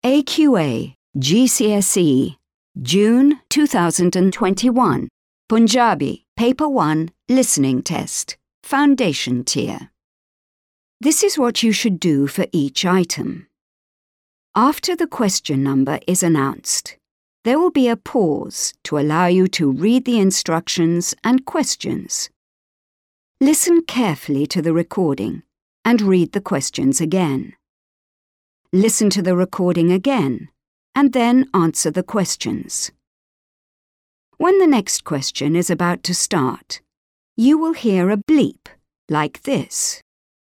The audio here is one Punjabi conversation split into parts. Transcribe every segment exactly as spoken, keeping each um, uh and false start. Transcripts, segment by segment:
A Q A G C S E June two thousand twenty-one Punjabi Paper one Listening Test Foundation Tier. This is what you should do for each item. After the question number is announced, there will be a pause to allow you to read the instructions and questions. Listen carefully to the recording and read the questions again. Listen to the recording again and then answer the questions. When the next question is about to start, you will hear a bleep like this.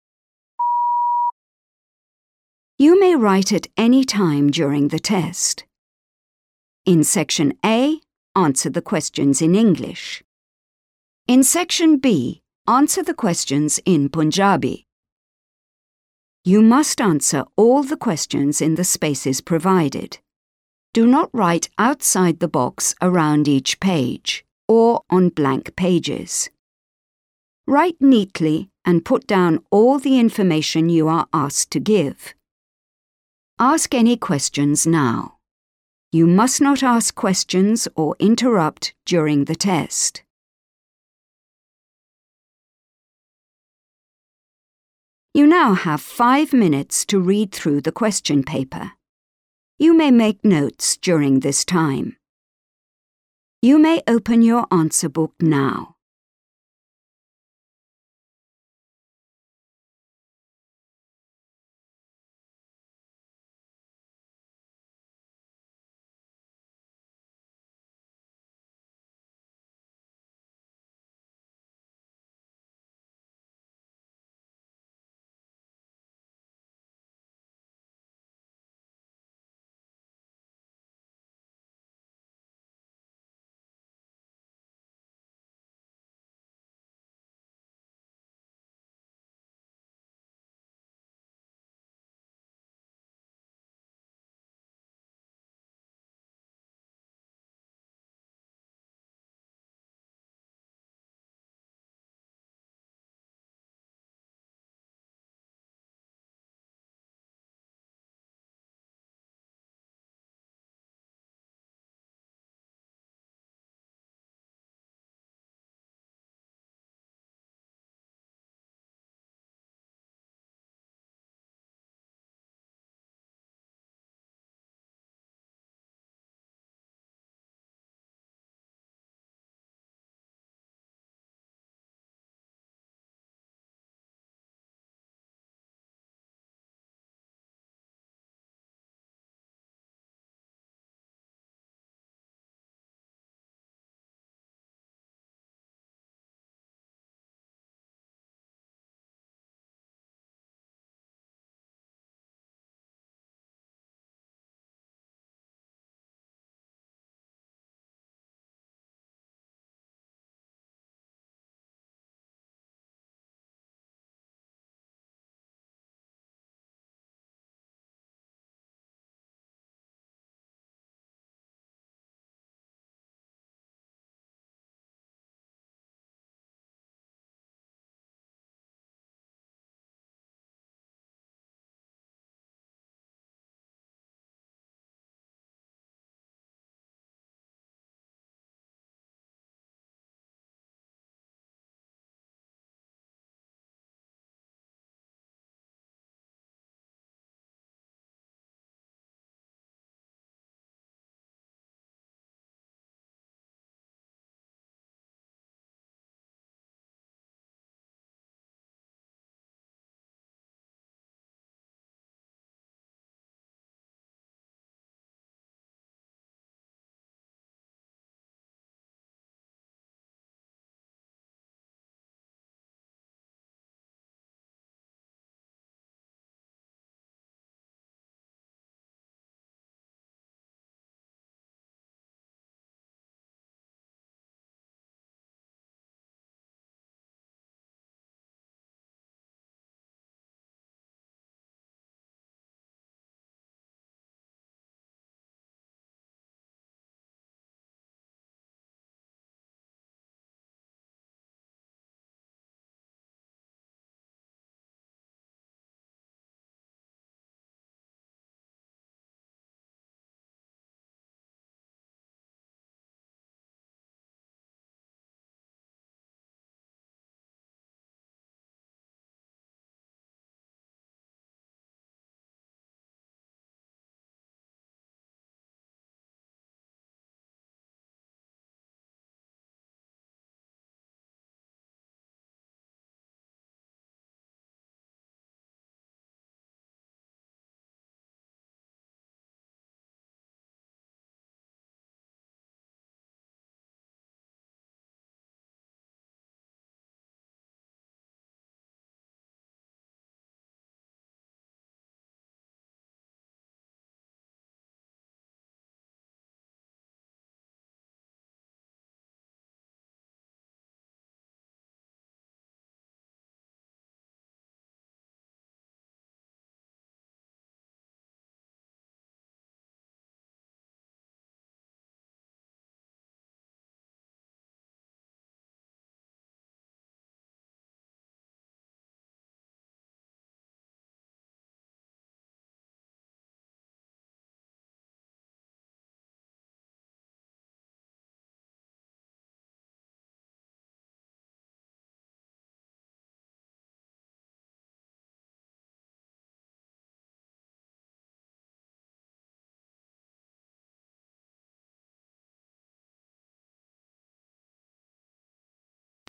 You may write at any time during the test. In Section A, answer the questions in English. In Section B, answer the questions in Punjabi. You must answer all the questions in the spaces provided. Do not write outside the box around each page or on blank pages. Write neatly and put down all the information you are asked to give. Ask any questions now. You must not ask questions or interrupt during the test. You now have five minutes to read through the question paper. You may make notes during this time. You may open your answer book now.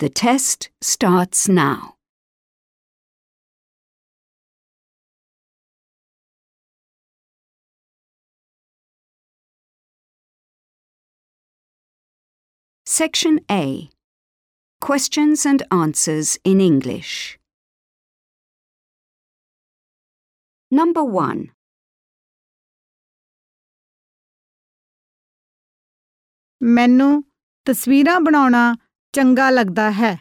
The test starts now. Section A. Questions and answers in English. Number one. ਮੈਨੂੰ ਤਸਵੀਰਾਂ ਬਣਾਉਣਾ ਚੰਗਾ ਲੱਗਦਾ ਹੈ।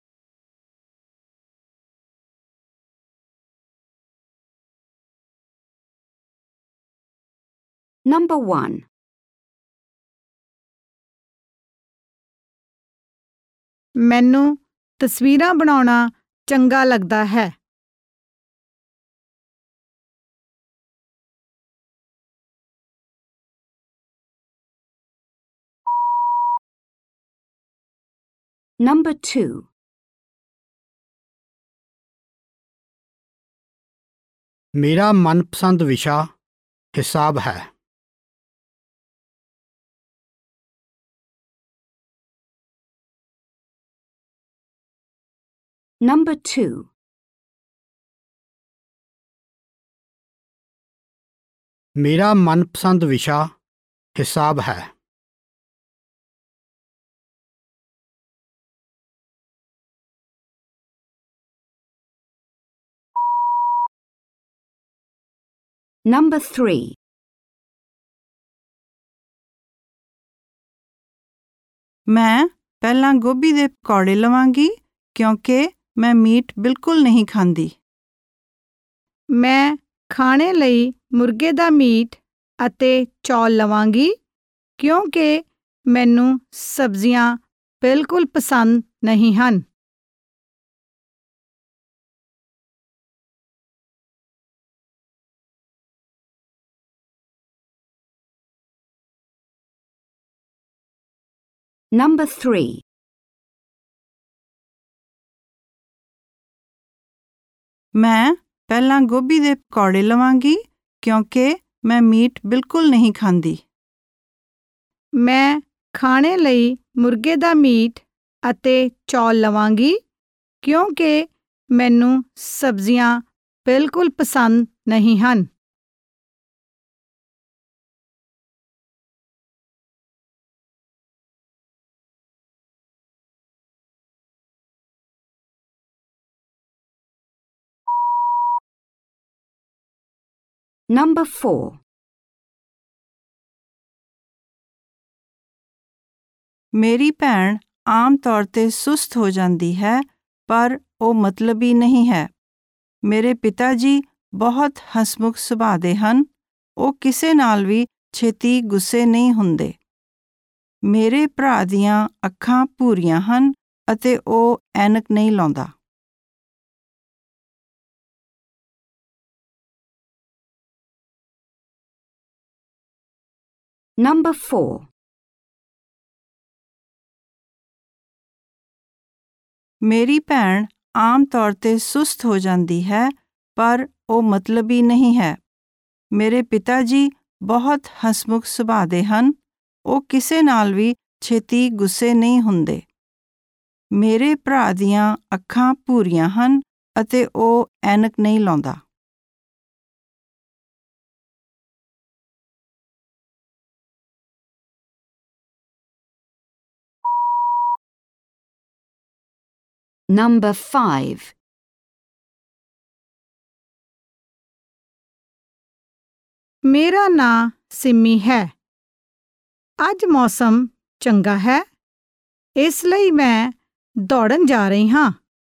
Number one. ਮੈਨੂੰ ਤਸਵੀਰਾਂ ਬਣਾਉਣਾ ਚੰਗਾ ਲੱਗਦਾ ਹੈ। Number two. ਮੇਰਾ ਮਨਪਸੰਦ ਵਿਸ਼ਾ ਹਿਸਾਬ ਹੈ। Number two. ਮੇਰਾ ਮਨਪਸੰਦ ਵਿਸ਼ਾ ਹਿਸਾਬ ਹੈ। Number three. ਮੈਂ ਪਹਿਲਾਂ ਗੋਭੀ ਦੇ ਪਕੌੜੇ ਲਵਾਂਗੀ ਕਿਉਂਕਿ ਮੈਂ ਮੀਟ ਬਿਲਕੁਲ ਨਹੀਂ ਖਾਂਦੀ। ਮੈਂ ਖਾਣੇ ਲਈ ਮੁਰਗੇ ਦਾ ਮੀਟ ਅਤੇ ਚੌਲ ਲਵਾਂਗੀ ਕਿਉਂਕਿ ਮੈਨੂੰ ਸਬਜ਼ੀਆਂ ਬਿਲਕੁਲ ਪਸੰਦ ਨਹੀਂ ਹਨ। Number three. ਮੈਂ ਪਹਿਲਾਂ ਗੋਭੀ ਦੇ ਪਕੌੜੇ ਲਵਾਂਗੀ ਕਿਉਂਕਿ ਮੈਂ ਮੀਟ ਬਿਲਕੁਲ ਨਹੀਂ ਖਾਂਦੀ। ਮੈਂ ਖਾਣੇ ਲਈ ਮੁਰਗੇ ਦਾ ਮੀਟ ਅਤੇ ਚੌਲ ਲਵਾਂਗੀ ਕਿਉਂਕਿ ਮੈਨੂੰ ਸਬਜ਼ੀਆਂ ਬਿਲਕੁਲ ਪਸੰਦ ਨਹੀਂ ਹਨ। Number four. ਮੇਰੀ ਭੈਣ ਆਮ ਤੌਰ ਤੇ ਸੁਸਤ ਹੋ ਜਾਂਦੀ ਹੈ ਪਰ ਉਹ ਮਤਲਬੀ ਨਹੀਂ ਹੈ। ਮੇਰੇ ਪਿਤਾ ਜੀ ਬਹੁਤ ਹਸਮੁਖ ਸੁਭਾਅ ਦੇ ਹਨ। ਉਹ ਕਿਸੇ ਨਾਲ ਵੀ ਛੇਤੀ ਗੁੱਸੇ ਨਹੀਂ ਹੁੰਦੇ। ਮੇਰੇ ਭਰਾ ਦੀਆਂ ਅੱਖਾਂ ਭੂਰੀਆਂ ਹਨ ਅਤੇ ਉਹ ਐਨਕ ਨਹੀਂ ਲਾਉਂਦਾ। Number four. ਮੇਰੀ ਭੈਣ ਆਮ ਤੌਰ ਤੇ ਸੁਸਤ ਹੋ ਜਾਂਦੀ ਹੈ ਪਰ ਉਹ ਮਤਲਬੀ ਨਹੀਂ ਹੈ। ਮੇਰੇ ਪਿਤਾ ਜੀ ਬਹੁਤ ਹਸਮੁਖ ਸੁਭਾਅ ਦੇ ਹਨ। ਉਹ ਕਿਸੇ ਨਾਲ ਵੀ ਛੇਤੀ ਗੁੱਸੇ ਨਹੀਂ ਹੁੰਦੇ। ਮੇਰੇ ਭਰਾ ਦੀਆਂ ਅੱਖਾਂ ਭੂਰੀਆਂ ਹਨ ਅਤੇ ਉਹ ਐਨਕ ਨਹੀਂ ਲਾਉਂਦਾ। Number five. ਮੇਰਾ ਨਾਂ ਸਿੰਮੀ ਹੈ। ਅੱਜ ਮੌਸਮ ਚੰਗਾ ਹੈ ਇਸ ਲਈ ਮੈਂ ਦੌੜਨ ਜਾ ਰਹੀ ਹਾਂ।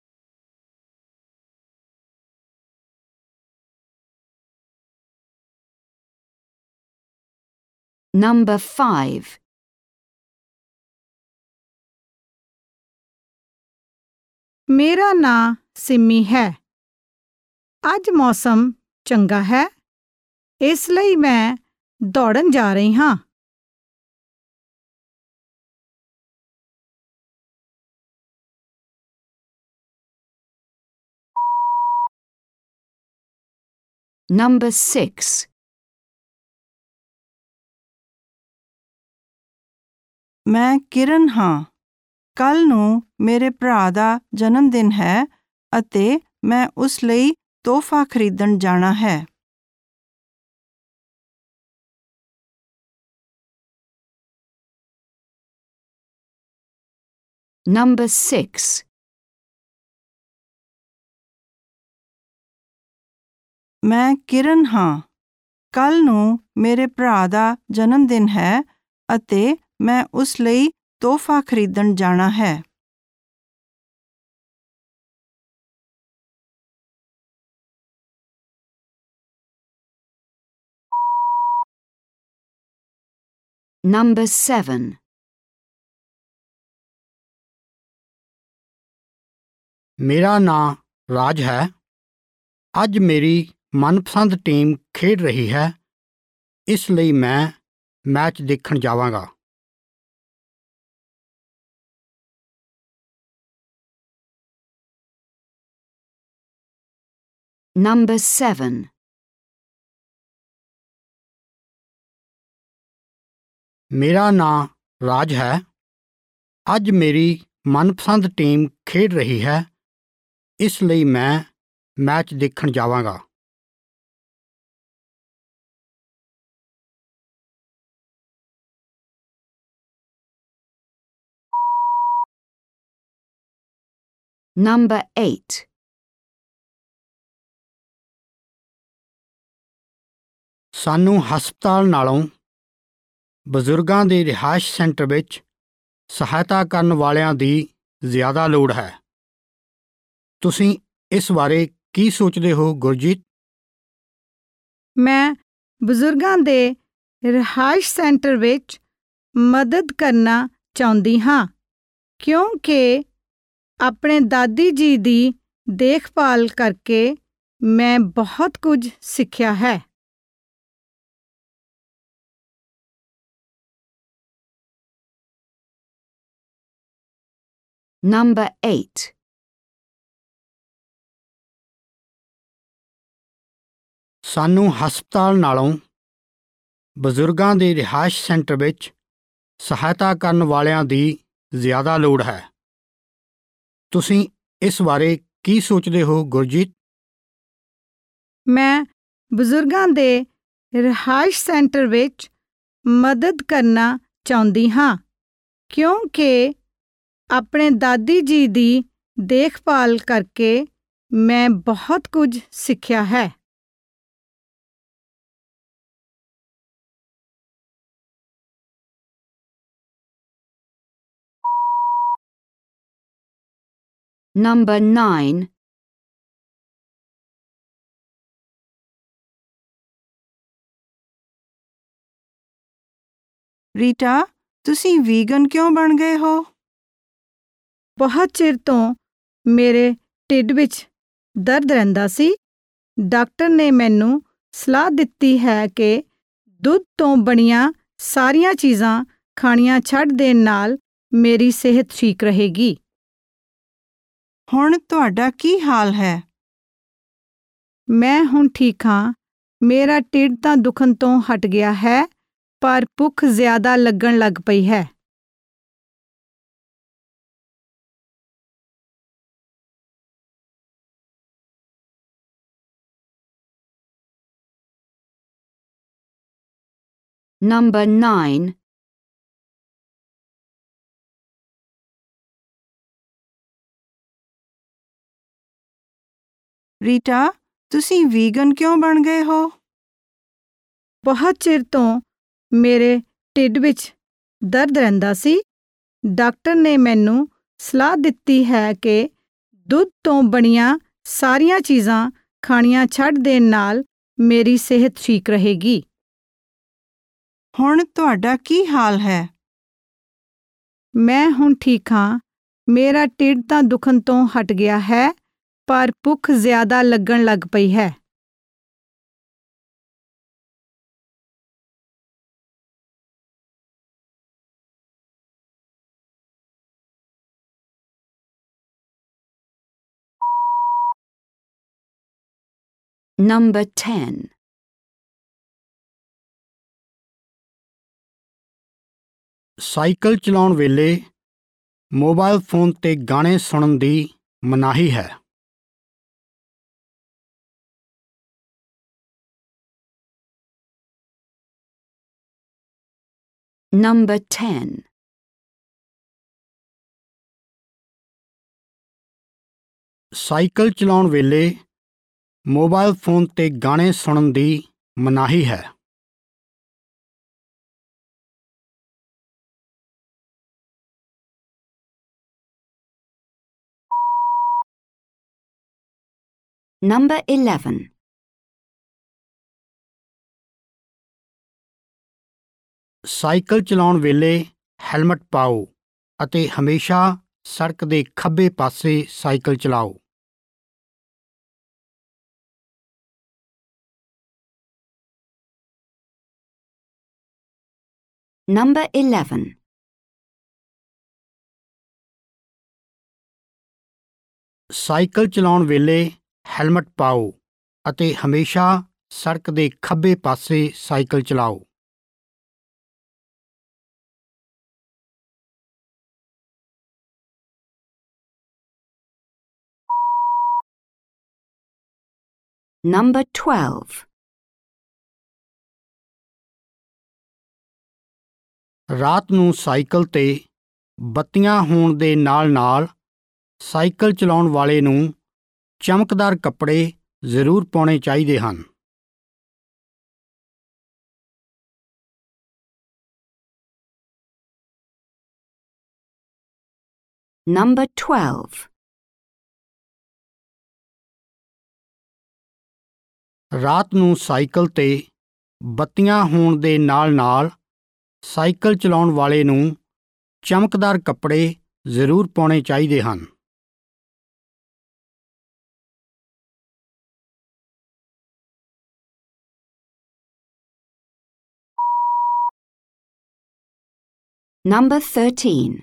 Number five. ਮੇਰਾ ਨਾਂ ਸਿੰਮੀ ਹੈ। ਅੱਜ ਮੌਸਮ ਚੰਗਾ ਹੈ ਇਸ ਲਈ ਮੈਂ ਦੌੜਨ ਜਾ ਰਹੀ ਹਾਂ। Number six. ਮੈਂ ਕਿਰਨ ਹਾਂ। ਕੱਲ੍ਹ ਨੂੰ ਮੇਰੇ ਭਰਾ ਦਾ ਜਨਮ ਦਿਨ ਹੈ ਅਤੇ ਮੈਂ ਉਸ ਲਈ ਤੋਹਫ਼ਾ ਖਰੀਦਣ ਜਾਣਾ ਹੈ। Number six. ਮੈਂ ਕਿਰਨ ਹਾਂ। ਕੱਲ੍ਹ ਨੂੰ ਮੇਰੇ ਭਰਾ ਦਾ ਜਨਮ ਦਿਨ ਹੈ ਅਤੇ ਮੈਂ ਉਸ ਲਈ ਤੋਹਫ਼ਾ ਖਰੀਦਣ ਜਾਣਾ ਹੈ। Number seven. ਮੇਰਾ ਨਾਂ ਰਾਜ ਹੈ। ਅੱਜ ਮੇਰੀ ਮਨਪਸੰਦ ਟੀਮ ਖੇਡ ਰਹੀ ਹੈ, ਇਸ ਲਈ ਮੈਂ ਮੈਚ ਦੇਖਣ ਜਾਵਾਂਗਾ। Number seven. ਮੇਰਾ ਨਾਂ ਰਾਜ ਹੈ। ਅੱਜ ਮੇਰੀ ਮਨਪਸੰਦ ਟੀਮ ਖੇਡ ਰਹੀ ਹੈ, ਇਸ ਲਈ ਮੈਂ ਮੈਚ ਦੇਖਣ ਜਾਵਾਂਗਾ। Number eight. ਸਾਨੂੰ ਹਸਪਤਾਲ ਨਾਲੋਂ ਬਜ਼ੁਰਗਾਂ ਦੇ ਰਿਹਾਇਸ਼ ਸੈਂਟਰ ਵਿੱਚ ਸਹਾਇਤਾ ਕਰਨ ਵਾਲਿਆਂ ਦੀ ਜ਼ਿਆਦਾ ਲੋੜ ਹੈ। ਤੁਸੀਂ ਇਸ ਬਾਰੇ ਕੀ ਸੋਚਦੇ ਹੋ, ਗੁਰਜੀਤ? ਮੈਂ ਬਜ਼ੁਰਗਾਂ ਦੇ ਰਿਹਾਇਸ਼ ਸੈਂਟਰ ਵਿੱਚ ਮਦਦ ਕਰਨਾ ਚਾਹੁੰਦੀ ਹਾਂ ਕਿਉਂਕਿ ਆਪਣੇ ਦਾਦੀ ਜੀ ਦੀ ਦੇਖਭਾਲ ਕਰਕੇ ਮੈਂ ਬਹੁਤ ਕੁਝ ਸਿੱਖਿਆ ਹੈ। Number eight. ਸਾਨੂੰ ਹਸਪਤਾਲ ਨਾਲੋਂ ਬਜ਼ੁਰਗਾਂ ਦੇ ਰਿਹਾਇਸ਼ ਸੈਂਟਰ ਵਿੱਚ ਸਹਾਇਤਾ ਕਰਨ ਵਾਲਿਆਂ ਦੀ ਜ਼ਿਆਦਾ ਲੋੜ ਹੈ। ਤੁਸੀਂ ਇਸ ਬਾਰੇ ਕੀ ਸੋਚਦੇ ਹੋ, ਗੁਰਜੀਤ? ਮੈਂ ਬਜ਼ੁਰਗਾਂ ਦੇ ਰਿਹਾਇਸ਼ ਸੈਂਟਰ ਵਿੱਚ ਮਦਦ ਕਰਨਾ ਚਾਹੁੰਦੀ ਹਾਂ ਕਿਉਂਕਿ ਆਪਣੇ ਦਾਦੀ ਜੀ ਦੀ ਦੇਖਭਾਲ ਕਰਕੇ ਮੈਂ ਬਹੁਤ ਕੁਝ ਸਿੱਖਿਆ ਹੈ। Number nine. ਰੀਟਾ, ਤੁਸੀਂ ਵੀਗਨ ਕਿਉਂ ਬਣ ਗਏ ਹੋ? ਬਹੁਤ ਚਿਰ ਤੋਂ ਮੇਰੇ ਢਿੱਡ ਵਿੱਚ ਦਰਦ ਰਹਿੰਦਾ ਸੀ। ਡਾਕਟਰ ਨੇ ਮੈਨੂੰ ਸਲਾਹ ਦਿੱਤੀ ਹੈ ਕਿ ਦੁੱਧ ਤੋਂ ਬਣੀਆਂ ਸਾਰੀਆਂ ਚੀਜ਼ਾਂ ਖਾਣੀਆਂ ਛੱਡ ਦੇਣ ਨਾਲ ਮੇਰੀ ਸਿਹਤ ਠੀਕ ਰਹੇਗੀ। ਹੁਣ ਤੁਹਾਡਾ ਕੀ ਹਾਲ ਹੈ? ਮੈਂ ਹੁਣ ਠੀਕ ਹਾਂ। ਮੇਰਾ ਢਿੱਡ ਤਾਂ ਦੁਖਣ ਤੋਂ ਹਟ ਗਿਆ ਹੈ, ਪਰ ਭੁੱਖ ਜ਼ਿਆਦਾ ਲੱਗਣ ਲੱਗ ਪਈ ਹੈ। Number nine. ਰੀਟਾ, ਤੁਸੀਂ ਵੀਗਨ ਕਿਉਂ ਬਣ ਗਏ ਹੋ? ਬਹੁਤ ਚਿਰ ਤੋਂ ਮੇਰੇ ਢਿੱਡ ਵਿੱਚ ਦਰਦ ਰਹਿੰਦਾ ਸੀ। ਡਾਕਟਰ ਨੇ ਮੈਨੂੰ ਸਲਾਹ ਦਿੱਤੀ ਹੈ ਕਿ ਦੁੱਧ ਤੋਂ ਬਣੀਆਂ ਸਾਰੀਆਂ ਚੀਜ਼ਾਂ ਖਾਣੀਆਂ ਛੱਡ ਦੇਣ ਨਾਲ ਮੇਰੀ ਸਿਹਤ ਠੀਕ ਰਹੇਗੀ। ਹੁਣ ਤੁਹਾਡਾ ਕੀ ਹਾਲ ਹੈ? ਮੈਂ ਹੁਣ ਠੀਕ ਹਾਂ। ਮੇਰਾ ਢਿੱਡ ਤਾਂ ਦੁਖਣ ਤੋਂ ਹਟ ਗਿਆ ਹੈ, ਪਰ ਭੁੱਖ ਜ਼ਿਆਦਾ ਲੱਗਣ ਲੱਗ ਪਈ ਹੈ। Number ten. ਸਾਈਕਲ ਚਲਾਉਣ ਵੇਲੇ ਮੋਬਾਈਲ ਫੋਨ ਤੇ ਗਾਣੇ ਸੁਣਨ ਦੀ ਮਨਾਹੀ ਹੈ। Number ten. ਸਾਈਕਲ ਚਲਾਉਣ ਵੇਲੇ ਮੋਬਾਈਲ ਫੋਨ ਤੇ ਗਾਣੇ ਸੁਣਨ ਦੀ ਮਨਾਹੀ ਹੈ। Number eleven. ਸਾਈਕਲ ਚਲਾਉਣ ਵੇਲੇ ਹੈਲਮਟ ਪਾਓ ਅਤੇ ਹਮੇਸ਼ਾ ਸੜਕ ਦੇ ਖੱਬੇ ਪਾਸੇ ਸਾਈਕਲ ਚਲਾਓ। Number eleven. ਸਾਈਕਲ ਚਲਾਉਣ ਵੇਲੇ ਹੈਲਮਟ ਪਾਓ ਅਤੇ ਹਮੇਸ਼ਾ ਸੜਕ ਦੇ ਖੱਬੇ ਪਾਸੇ ਸਾਈਕਲ ਚਲਾਓ। Number twelve. ਰਾਤ ਨੂੰ ਸਾਈਕਲ ਤੇ ਬੱਤੀਆਂ ਹੋਣ ਦੇ ਨਾਲ-ਨਾਲ ਸਾਈਕਲ ਚਲਾਉਣ ਵਾਲੇ ਨੂੰ ਚਮਕਦਾਰ ਕੱਪੜੇ ਜ਼ਰੂਰ ਪਾਉਣੇ ਚਾਹੀਦੇ ਹਨ। Number twelve. ਰਾਤ ਨੂੰ ਸਾਈਕਲ ਤੇ ਬੱਤੀਆਂ ਹੋਣ ਦੇ ਨਾਲ-ਨਾਲ ਸਾਈਕਲ ਚਲਾਉਣ ਵਾਲੇ ਨੂੰ ਚਮਕਦਾਰ ਕੱਪੜੇ ਜ਼ਰੂਰ ਪਾਉਣੇ ਚਾਹੀਦੇ ਹਨ। Number thirteen.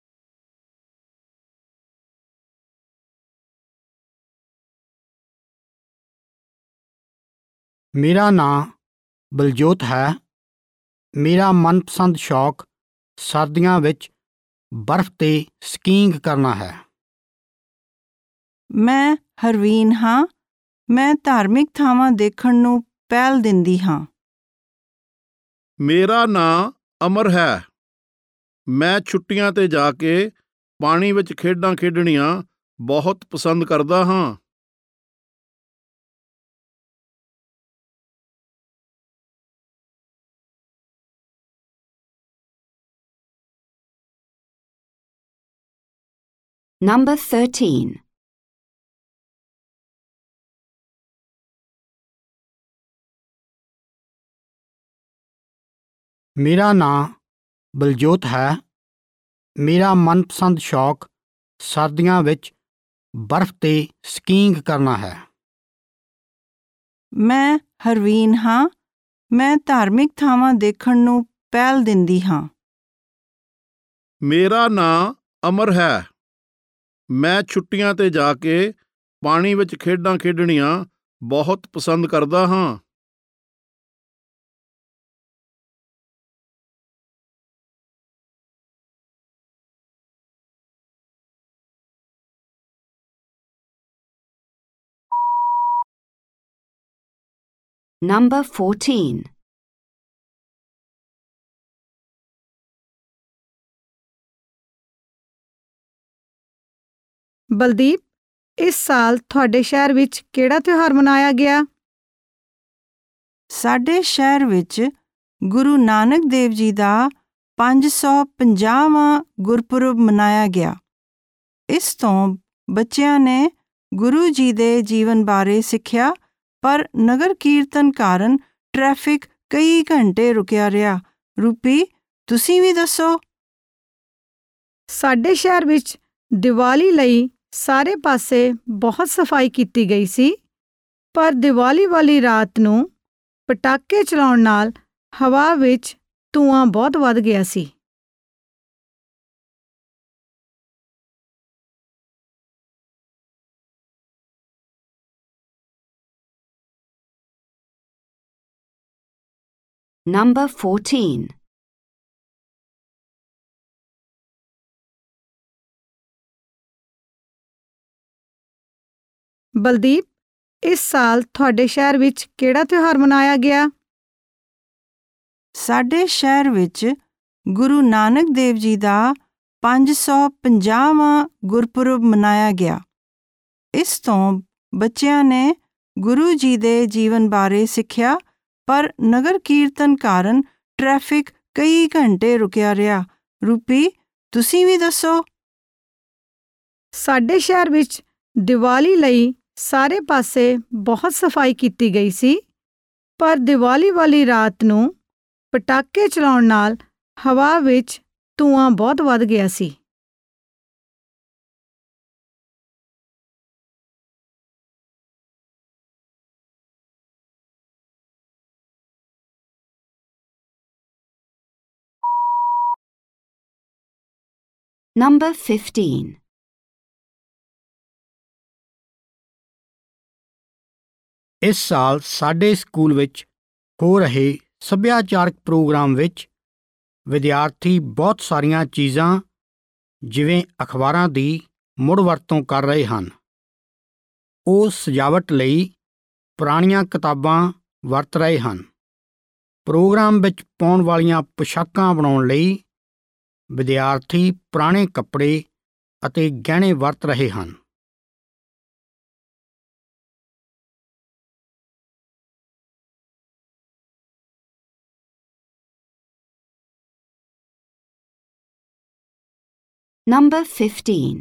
ਮੇਰਾ ਨਾਂ ਬਲਜੋਤ ਹੈ। ਮੇਰਾ ਮਨਪਸੰਦ ਸ਼ੌਕ ਸਰਦੀਆਂ ਵਿੱਚ ਬਰਫ਼ ਤੇ ਸਕੀਇੰਗ ਕਰਨਾ ਹੈ। ਮੈਂ ਹਰਵੀਨ ਹਾਂ। ਮੈਂ ਧਾਰਮਿਕ ਥਾਵਾਂ ਦੇਖਣ ਨੂੰ ਪਹਿਲ ਦਿੰਦੀ ਹਾਂ। ਮੇਰਾ ਨਾਂ ਅਮਰ ਹੈ। ਮੈਂ ਛੁੱਟੀਆਂ ਤੇ ਜਾ ਕੇ ਪਾਣੀ ਵਿੱਚ ਖੇਡਾਂ ਖੇਡਣੀਆਂ ਬਹੁਤ ਪਸੰਦ ਕਰਦਾ ਹਾਂ। Number thirteen. ਮੇਰਾ ਨਾਂ ਬਲਜੋਤ ਹੈ। ਮੇਰਾ ਮਨਪਸੰਦ ਸ਼ੌਕ ਸਰਦੀਆਂ ਵਿੱਚ ਬਰਫ਼ ਤੇ ਸਕੀਇੰਗ ਕਰਨਾ ਹੈ। ਮੈਂ ਹਰਵੀਨ ਹਾਂ। ਮੈਂ ਧਾਰਮਿਕ ਥਾਵਾਂ ਦੇਖਣ ਨੂੰ ਪਹਿਲ ਦਿੰਦੀ ਹਾਂ। ਮੇਰਾ ਨਾਂ ਅਮਰ ਹੈ। ਮੈਂ ਛੁੱਟੀਆਂ ਤੇ ਜਾ ਕੇ ਪਾਣੀ ਵਿੱਚ ਖੇਡਾਂ ਖੇਡਣੀਆਂ ਬਹੁਤ ਪਸੰਦ ਕਰਦਾ ਹਾਂ। Number fourteen. ਬਲਦੀਪ, ਇਸ ਸਾਲ ਤੁਹਾਡੇ ਸ਼ਹਿਰ ਵਿੱਚ ਕਿਹੜਾ ਤਿਉਹਾਰ ਮਨਾਇਆ ਗਿਆ? ਸਾਡੇ ਸ਼ਹਿਰ ਵਿੱਚ ਗੁਰੂ ਨਾਨਕ ਦੇਵ ਜੀ ਦਾ ਪੰਜ ਸੌ ਪੰਜਾਹਵਾਂ ਗੁਰਪੁਰਬ ਮਨਾਇਆ ਗਿਆ। ਇਸ ਤੋਂ ਬੱਚਿਆਂ ਨੇ ਗੁਰੂ ਜੀ ਦੇ ਜੀਵਨ ਬਾਰੇ ਸਿੱਖਿਆ, ਪਰ ਨਗਰ ਕੀਰਤਨ ਕਾਰਨ ਟ੍ਰੈਫਿਕ ਕਈ ਘੰਟੇ ਰੁਕਿਆ ਰਿਹਾ। ਰੂਪੀ, ਤੁਸੀਂ ਵੀ ਦੱਸੋ। ਸਾਡੇ ਸ਼ਹਿਰ ਵਿੱਚ ਦੀਵਾਲੀ ਲਈ ਸਾਰੇ ਪਾਸੇ ਬਹੁਤ ਸਫਾਈ ਕੀਤੀ ਗਈ ਸੀ, ਪਰ ਦੀਵਾਲੀ ਵਾਲੀ ਰਾਤ ਨੂੰ ਪਟਾਕੇ ਚਲਾਉਣ ਨਾਲ ਹਵਾ ਵਿੱਚ ਧੂੰਆਂ ਬਹੁਤ ਵੱਧ ਗਿਆ ਸੀ। Number fourteen. ਬਲਦੀਪ, ਇਸ ਸਾਲ ਤੁਹਾਡੇ ਸ਼ਹਿਰ ਵਿੱਚ ਕਿਹੜਾ ਤਿਉਹਾਰ ਮਨਾਇਆ ਗਿਆ? ਸਾਡੇ ਸ਼ਹਿਰ ਵਿੱਚ ਗੁਰੂ ਨਾਨਕ ਦੇਵ ਜੀ ਦਾ ਪੰਜ ਸੌ ਪੰਜਾਹਵਾਂ ਗੁਰਪੁਰਬ ਮਨਾਇਆ ਗਿਆ। ਇਸ ਤੋਂ ਬੱਚਿਆਂ ਨੇ ਗੁਰੂ ਜੀ ਦੇ ਜੀਵਨ ਬਾਰੇ ਸਿੱਖਿਆ, ਪਰ ਨਗਰ ਕੀਰਤਨ ਕਾਰਨ ਟ੍ਰੈਫਿਕ ਕਈ ਘੰਟੇ ਰੁਕਿਆ ਰਿਹਾ। ਰੂਪੀ, ਤੁਸੀਂ ਵੀ ਦੱਸੋ। ਸਾਡੇ ਸ਼ਹਿਰ ਵਿੱਚ ਦੀਵਾਲੀ ਲਈ ਸਾਰੇ ਪਾਸੇ ਬਹੁਤ ਸਫਾਈ ਕੀਤੀ ਗਈ ਸੀ, ਪਰ ਦੀਵਾਲੀ ਵਾਲੀ ਰਾਤ ਨੂੰ ਪਟਾਕੇ ਚਲਾਉਣ ਨਾਲ ਹਵਾ ਵਿੱਚ ਧੂੰਆਂ ਬਹੁਤ ਵੱਧ ਗਿਆ ਸੀ। Number fifteen. ਇਸ ਸਾਲ ਸਾਡੇ ਸਕੂਲ ਵਿੱਚ ਹੋ ਰਹੇ ਸੱਭਿਆਚਾਰਕ ਪ੍ਰੋਗਰਾਮ ਵਿੱਚ ਵਿਦਿਆਰਥੀ ਬਹੁਤ ਸਾਰੀਆਂ ਚੀਜ਼ਾਂ ਜਿਵੇਂ ਅਖਬਾਰਾਂ ਦੀ ਮੁੜ ਵਰਤੋਂ ਕਰ ਰਹੇ ਹਨ। ਉਹ ਸਜਾਵਟ ਲਈ ਪੁਰਾਣੀਆਂ ਕਿਤਾਬਾਂ ਵਰਤ ਰਹੇ ਹਨ। ਪ੍ਰੋਗਰਾਮ ਵਿੱਚ ਪਾਉਣ ਵਾਲੀਆਂ ਪੁਸ਼ਾਕਾਂ ਬਣਾਉਣ ਲਈ ਵਿਦਿਆਰਥੀ ਪੁਰਾਣੇ ਕੱਪੜੇ ਅਤੇ ਗਹਿਣੇ ਵਰਤ ਰਹੇ ਹਨ। Number fifteen.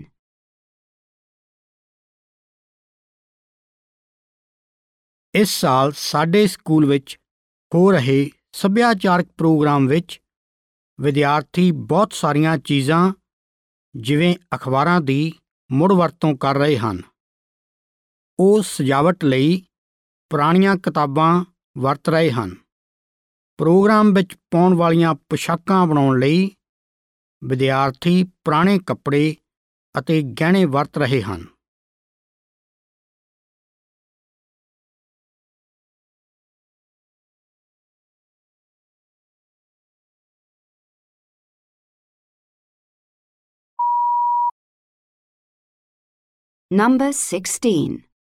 ਇਸ ਸਾਲ ਸਾਡੇ ਸਕੂਲ ਵਿੱਚ ਹੋ ਰਹੇ ਸੱਭਿਆਚਾਰਕ ਪ੍ਰੋਗਰਾਮ ਵਿੱਚ ਵਿਦਿਆਰਥੀ ਬਹੁਤ ਸਾਰੀਆਂ ਚੀਜ਼ਾਂ ਜਿਵੇਂ ਅਖਬਾਰਾਂ ਦੀ ਮੁੜ ਵਰਤੋਂ ਕਰ ਰਹੇ ਹਨ। ਉਹ ਸਜਾਵਟ ਲਈ ਪੁਰਾਣੀਆਂ ਕਿਤਾਬਾਂ ਵਰਤ ਰਹੇ ਹਨ। ਪ੍ਰੋਗਰਾਮ ਵਿੱਚ ਪਾਉਣ ਵਾਲੀਆਂ ਪੁਸ਼ਾਕਾਂ ਬਣਾਉਣ ਲਈ ਵਿਦਿਆਰਥੀ ਪੁਰਾਣੇ ਕੱਪੜੇ ਅਤੇ ਗਹਿਣੇ ਵਰਤ ਰਹੇ ਹਨ। Number sixteen.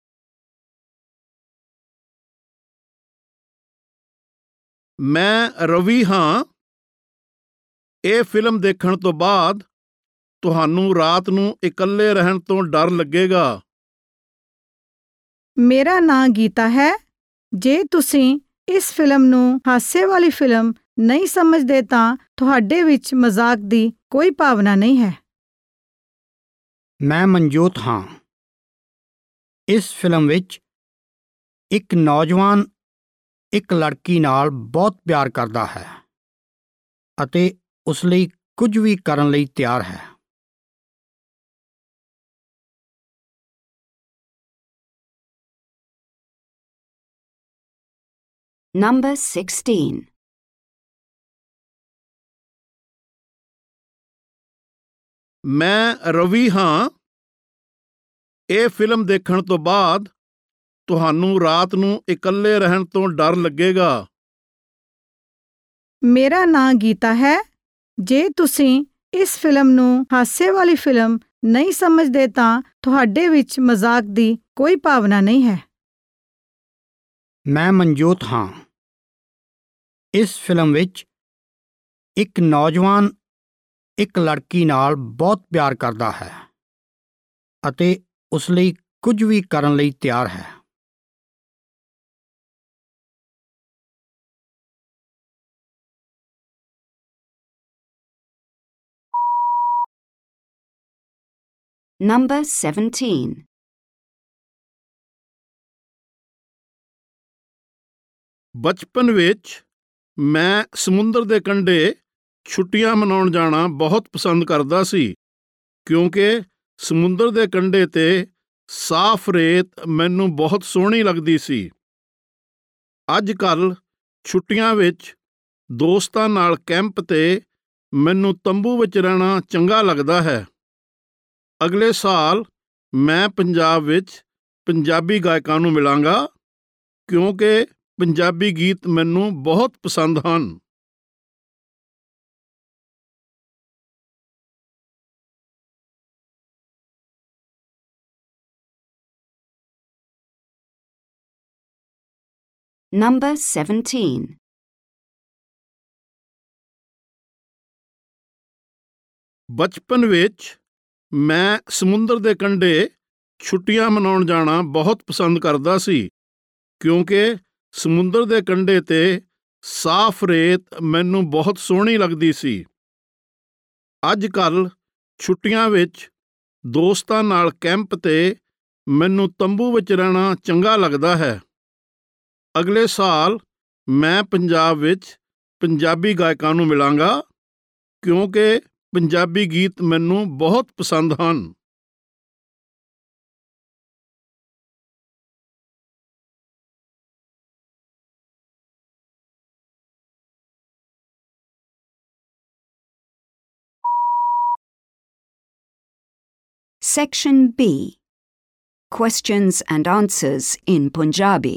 ਮੈਂ ਰਵੀ ਹਾਂ। ਇਹ ਫਿਲਮ ਦੇਖਣ ਤੋਂ ਬਾਅਦ ਤੁਹਾਨੂੰ ਰਾਤ ਨੂੰ ਇਕੱਲੇ ਰਹਿਣ ਤੋਂ ਡਰ ਲੱਗੇਗਾ। ਮੇਰਾ ਨਾਂ ਗੀਤਾ ਹੈ। ਜੇ ਤੁਸੀਂ ਇਸ ਫਿਲਮ ਨੂੰ ਹਾਸੇ ਵਾਲੀ ਫਿਲਮ ਨਹੀਂ ਸਮਝਦੇ ਤਾਂ ਤੁਹਾਡੇ ਵਿੱਚ ਮਜ਼ਾਕ ਦੀ ਕੋਈ ਭਾਵਨਾ ਨਹੀਂ ਹੈ। ਮੈਂ ਮਨਜੋਤ ਹਾਂ। ਇਸ ਫਿਲਮ ਵਿੱਚ ਇੱਕ ਨੌਜਵਾਨ ਇੱਕ ਲੜਕੀ ਨਾਲ ਬਹੁਤ ਪਿਆਰ ਕਰਦਾ ਹੈ ਅਤੇ ਉਸ ਲਈ ਕੁਝ ਵੀ ਕਰਨ ਲਈ ਤਿਆਰ ਹੈ। Number sixteen. ਮੈਂ ਰਵੀ ਹਾਂ। ਇਹ ਫਿਲਮ ਦੇਖਣ ਤੋਂ ਬਾਅਦ ਤੁਹਾਨੂੰ ਰਾਤ ਨੂੰ ਇਕੱਲੇ ਰਹਿਣ ਤੋਂ ਡਰ ਲੱਗੇਗਾ। ਮੇਰਾ ਨਾਂ ਗੀਤਾ ਹੈ। ਜੇ ਤੁਸੀਂ ਇਸ ਫਿਲਮ ਨੂੰ ਹਾਸੇ ਵਾਲੀ ਫਿਲਮ ਨਹੀਂ ਸਮਝਦੇ ਤਾਂ ਤੁਹਾਡੇ ਵਿੱਚ ਮਜ਼ਾਕ ਦੀ ਕੋਈ ਭਾਵਨਾ ਨਹੀਂ ਹੈ। ਮੈਂ ਮਨਜੋਤ ਹਾਂ। ਇਸ ਫਿਲਮ ਵਿੱਚ ਇੱਕ ਨੌਜਵਾਨ ਇੱਕ ਲੜਕੀ ਨਾਲ ਬਹੁਤ ਪਿਆਰ ਕਰਦਾ ਹੈ ਅਤੇ ਉਸ ਲਈ ਕੁਝ ਵੀ ਕਰਨ ਲਈ ਤਿਆਰ ਹੈ। Number seventeen. ਬਚਪਨ ਵਿੱਚ ਮੈਂ ਸਮੁੰਦਰ ਦੇ ਕੰਢੇ ਛੁੱਟੀਆਂ ਮਨਾਉਣ ਜਾਣਾ ਬਹੁਤ ਪਸੰਦ ਕਰਦਾ ਸੀ, ਕਿਉਂਕਿ ਸਮੁੰਦਰ ਦੇ ਕੰਢੇ 'ਤੇ ਸਾਫ਼ ਰੇਤ ਮੈਨੂੰ ਬਹੁਤ ਸੋਹਣੀ ਲੱਗਦੀ ਸੀ। ਅੱਜ-ਕੱਲ੍ਹ ਛੁੱਟੀਆਂ ਵਿੱਚ ਦੋਸਤਾਂ ਨਾਲ ਕੈਂਪ 'ਤੇ ਮੈਨੂੰ ਤੰਬੂ ਵਿੱਚ ਰਹਿਣਾ ਚੰਗਾ ਲੱਗਦਾ ਹੈ। ਅਗਲੇ ਸਾਲ ਮੈਂ ਪੰਜਾਬ ਵਿੱਚ ਪੰਜਾਬੀ ਗਾਇਕਾਂ ਨੂੰ ਮਿਲਾਂਗਾ, ਕਿਉਂਕਿ ਪੰਜਾਬੀ ਗੀਤ ਮੈਨੂੰ ਬਹੁਤ ਪਸੰਦ ਹਨ। Number seventeen. ਬਚਪਨ ਵਿੱਚ ਮੈਂ ਸਮੁੰਦਰ ਦੇ ਕੰਢੇ ਛੁੱਟੀਆਂ ਮਨਾਉਣ ਜਾਣਾ ਬਹੁਤ ਪਸੰਦ ਕਰਦਾ ਸੀ ਕਿਉਂਕਿ ਸਮੁੰਦਰ ਦੇ ਕੰਢੇ 'ਤੇ ਸਾਫ਼ ਰੇਤ ਮੈਨੂੰ ਬਹੁਤ ਸੋਹਣੀ ਲੱਗਦੀ ਸੀ। ਅੱਜ ਕੱਲ੍ਹ ਛੁੱਟੀਆਂ ਵਿੱਚ ਦੋਸਤਾਂ ਨਾਲ ਕੈਂਪ 'ਤੇ ਮੈਨੂੰ ਤੰਬੂ ਵਿੱਚ ਰਹਿਣਾ ਚੰਗਾ ਲੱਗਦਾ ਹੈ। ਅਗਲੇ ਸਾਲ ਮੈਂ ਪੰਜਾਬ ਵਿੱਚ ਪੰਜਾਬੀ ਗਾਇਕਾਂ ਨੂੰ ਮਿਲਾਂਗਾ ਕਿਉਂਕਿ ਪੰਜਾਬੀ ਗੀਤ ਮੈਨੂੰ ਬਹੁਤ ਪਸੰਦ ਹਨ। Section B. Questions and answers in Punjabi.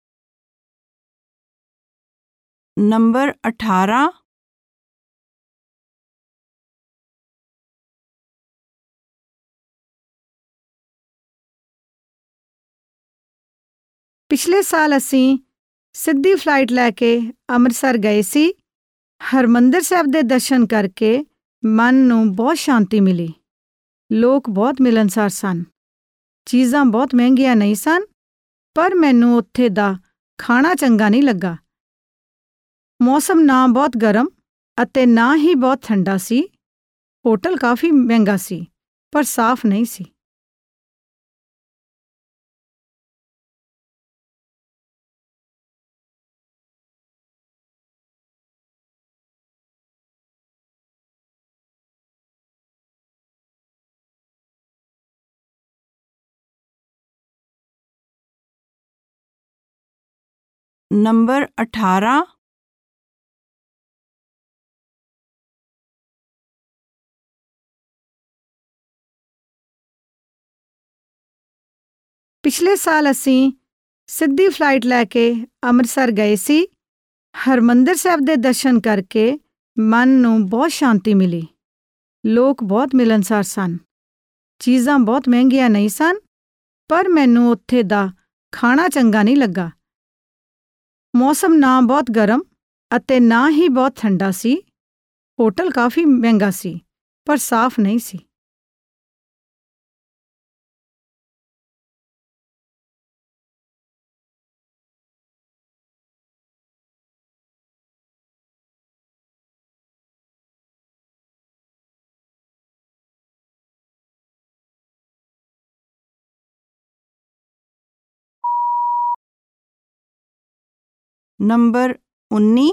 Number ਅਠਾਰਾਂ। ਪਿਛਲੇ ਸਾਲ ਅਸੀਂ ਸਿੱਧੀ ਫਲਾਈਟ ਲੈ ਕੇ ਅੰਮ੍ਰਿਤਸਰ ਗਏ ਸੀ। ਹਰਿਮੰਦਰ ਸਾਹਿਬ ਦੇ ਦਰਸ਼ਨ ਕਰਕੇ ਮਨ ਨੂੰ ਬਹੁਤ ਸ਼ਾਂਤੀ ਮਿਲੀ। ਲੋਕ ਬਹੁਤ ਮਿਲਣਸਾਰ ਸਨ। ਚੀਜ਼ਾਂ ਬਹੁਤ ਮਹਿੰਗੀਆਂ ਨਹੀਂ ਸਨ, ਪਰ ਮੈਨੂੰ ਉੱਥੇ ਦਾ ਖਾਣਾ ਚੰਗਾ ਨਹੀਂ ਲੱਗਾ। ਮੌਸਮ ਨਾ ਬਹੁਤ ਗਰਮ ਅਤੇ ਨਾ ਹੀ ਬਹੁਤ ਠੰਡਾ ਸੀ। ਹੋਟਲ ਕਾਫੀ ਮਹਿੰਗਾ ਸੀ, ਪਰ ਸਾਫ਼ ਨਹੀਂ ਸੀ। ਨੰਬਰ ਅਠਾਰਾਂ। ਪਿਛਲੇ ਸਾਲ ਅਸੀਂ ਸਿੱਧੀ ਫਲਾਈਟ ਲੈ ਕੇ ਅੰਮ੍ਰਿਤਸਰ ਗਏ ਸੀ। ਹਰਿਮੰਦਰ ਸਾਹਿਬ ਦੇ ਦਰਸ਼ਨ ਕਰਕੇ ਮਨ ਨੂੰ ਬਹੁਤ ਸ਼ਾਂਤੀ ਮਿਲੀ। ਲੋਕ ਬਹੁਤ ਮਿਲਣਸਾਰ ਸਨ। ਚੀਜ਼ਾਂ ਬਹੁਤ ਮਹਿੰਗੀਆਂ ਨਹੀਂ ਸਨ, ਪਰ ਮੈਨੂੰ ਉੱਥੇ ਦਾ ਖਾਣਾ ਚੰਗਾ ਨਹੀਂ ਲੱਗਾ। ਮੌਸਮ ਨਾ ਬਹੁਤ ਗਰਮ ਅਤੇ ਨਾ ਹੀ ਬਹੁਤ ਠੰਡਾ ਸੀ। ਹੋਟਲ ਕਾਫੀ ਮਹਿੰਗਾ ਸੀ, ਪਰ ਸਾਫ਼ ਨਹੀਂ ਸੀ। ਨੰਬਰ ਉੱਨੀ।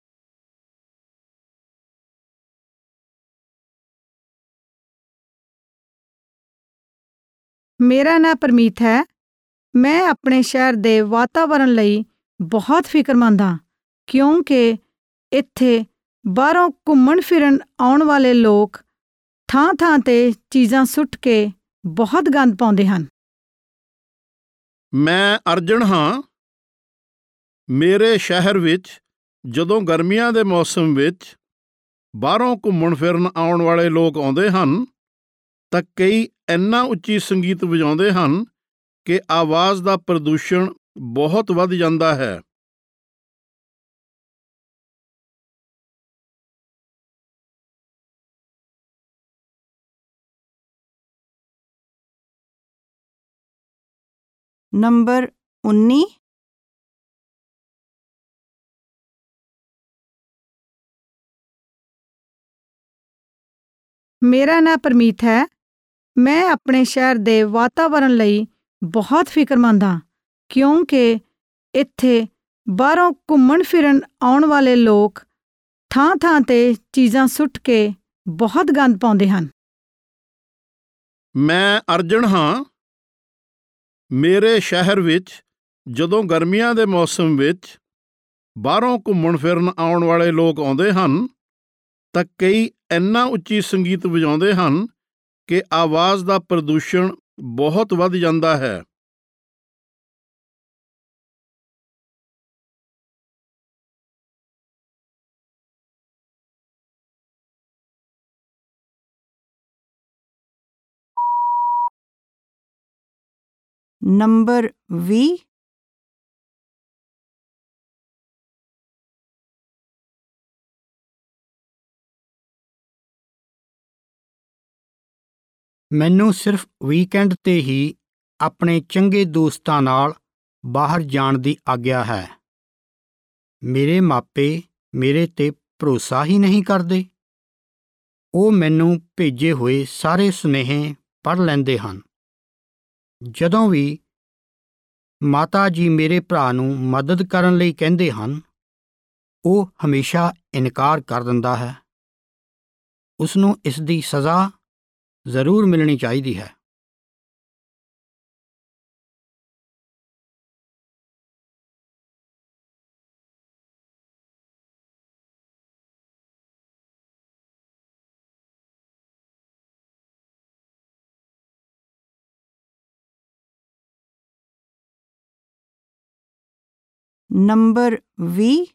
ਮੇਰਾ ਨਾਂ ਪਰਮੀਤ ਹੈ। ਮੈਂ ਆਪਣੇ ਸ਼ਹਿਰ ਦੇ ਵਾਤਾਵਰਣ ਲਈ ਬਹੁਤ ਫਿਕਰਮੰਦ ਹਾਂ ਕਿਉਂਕਿ ਇੱਥੇ ਬਾਹਰੋਂ ਘੁੰਮਣ ਫਿਰਨ ਆਉਣ ਵਾਲੇ ਲੋਕ ਥਾਂ-ਥਾਂ 'ਤੇ ਚੀਜ਼ਾਂ ਸੁੱਟ ਕੇ ਬਹੁਤ ਗੰਦ ਪਾਉਂਦੇ ਹਨ। ਮੈਂ ਅਰਜਨ ਹਾਂ। ਮੇਰੇ ਸ਼ਹਿਰ ਵਿੱਚ ਜਦੋਂ ਗਰਮੀਆਂ ਦੇ ਮੌਸਮ ਵਿੱਚ ਬਾਹਰੋਂ ਘੁੰਮਣ ਫਿਰਨ ਆਉਣ ਵਾਲੇ ਲੋਕ ਆਉਂਦੇ ਹਨ ਤਾਂ ਕਈ ਇੰਨਾ ਉੱਚੀ ਸੰਗੀਤ ਵਜਾਉਂਦੇ ਹਨ ਕਿ ਆਵਾਜ਼ ਦਾ ਪ੍ਰਦੂਸ਼ਣ ਬਹੁਤ ਵੱਧ ਜਾਂਦਾ ਹੈ। ਨੰਬਰ ਉੱਨੀ। ਮੇਰਾ ਨਾਂ ਪਰਮੀਤ ਹੈ। ਮੈਂ ਆਪਣੇ ਸ਼ਹਿਰ ਦੇ ਵਾਤਾਵਰਣ ਲਈ ਬਹੁਤ ਫਿਕਰਮੰਦ ਹਾਂ ਕਿਉਂਕਿ ਇੱਥੇ ਬਾਹਰੋਂ ਘੁੰਮਣ ਫਿਰਨ ਆਉਣ ਵਾਲੇ ਲੋਕ ਥਾਂ-ਥਾਂ 'ਤੇ ਚੀਜ਼ਾਂ ਸੁੱਟ ਕੇ ਬਹੁਤ ਗੰਦ ਪਾਉਂਦੇ ਹਨ। ਮੈਂ ਅਰਜਨ ਹਾਂ। ਮੇਰੇ ਸ਼ਹਿਰ ਵਿੱਚ ਜਦੋਂ ਗਰਮੀਆਂ ਦੇ ਮੌਸਮ ਵਿੱਚ ਬਾਹਰੋਂ ਘੁੰਮਣ ਫਿਰਨ ਆਉਣ ਵਾਲੇ ਲੋਕ ਆਉਂਦੇ ਹਨ ਤਾਂ ਕਈ ਇੰਨਾ ਉੱਚੀ ਸੰਗੀਤ ਵਜਾਉਂਦੇ ਹਨ ਕਿ ਆਵਾਜ਼ ਦਾ ਪ੍ਰਦੂਸ਼ਣ ਬਹੁਤ ਵੱਧ ਜਾਂਦਾ ਹੈ। ਨੰਬਰ ਵੀਹ। ਮੈਨੂੰ ਸਿਰਫ ਵੀਕਐਂਡ 'ਤੇ ਹੀ ਆਪਣੇ ਚੰਗੇ ਦੋਸਤਾਂ ਨਾਲ ਬਾਹਰ ਜਾਣ ਦੀ ਆਗਿਆ ਹੈ। ਮੇਰੇ ਮਾਪੇ ਮੇਰੇ 'ਤੇ ਭਰੋਸਾ ਹੀ ਨਹੀਂ ਕਰਦੇ। ਉਹ ਮੈਨੂੰ ਭੇਜੇ ਹੋਏ ਸਾਰੇ ਸੁਨੇਹੇ ਪੜ੍ਹ ਲੈਂਦੇ ਹਨ। ਜਦੋਂ ਵੀ ਮਾਤਾ ਜੀ ਮੇਰੇ ਭਰਾ ਨੂੰ ਮਦਦ ਕਰਨ ਲਈ ਕਹਿੰਦੇ ਹਨ, ਉਹ ਹਮੇਸ਼ਾ ਇਨਕਾਰ ਕਰ ਦਿੰਦਾ ਹੈ। ਉਸ ਨੂੰ ਇਸ ਦੀ ਸਜ਼ਾ ਜ਼ਰੂਰ ਮਿਲਣੀ ਚਾਹੀਦੀ ਹੈ। ਨੰਬਰ ਵੀਹ।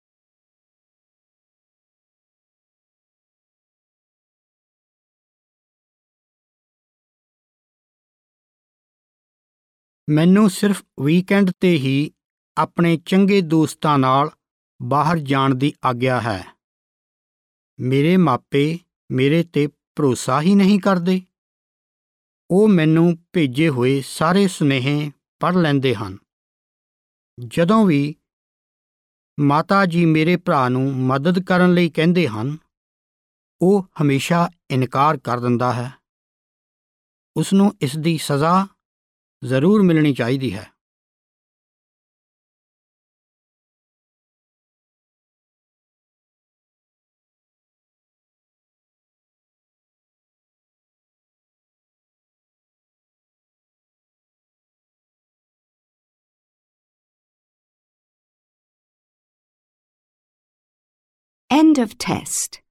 ਮੈਨੂੰ ਸਿਰਫ ਵੀਕਐਂਡ 'ਤੇ ਹੀ ਆਪਣੇ ਚੰਗੇ ਦੋਸਤਾਂ ਨਾਲ ਬਾਹਰ ਜਾਣ ਦੀ ਆਗਿਆ ਹੈ। ਮੇਰੇ ਮਾਪੇ ਮੇਰੇ 'ਤੇ ਭਰੋਸਾ ਹੀ ਨਹੀਂ ਕਰਦੇ। ਉਹ ਮੈਨੂੰ ਭੇਜੇ ਹੋਏ ਸਾਰੇ ਸੁਨੇਹੇ ਪੜ੍ਹ ਲੈਂਦੇ ਹਨ। ਜਦੋਂ ਵੀ ਮਾਤਾ ਜੀ ਮੇਰੇ ਭਰਾ ਨੂੰ ਮਦਦ ਕਰਨ ਲਈ ਕਹਿੰਦੇ ਹਨ, ਉਹ ਹਮੇਸ਼ਾ ਇਨਕਾਰ ਕਰ ਦਿੰਦਾ ਹੈ। ਉਸ ਨੂੰ ਇਸ ਦੀ ਸਜ਼ਾ ਜ਼ਰੂਰ ਮਿਲਣੀ ਚਾਹੀਦੀ ਹੈ। End of test.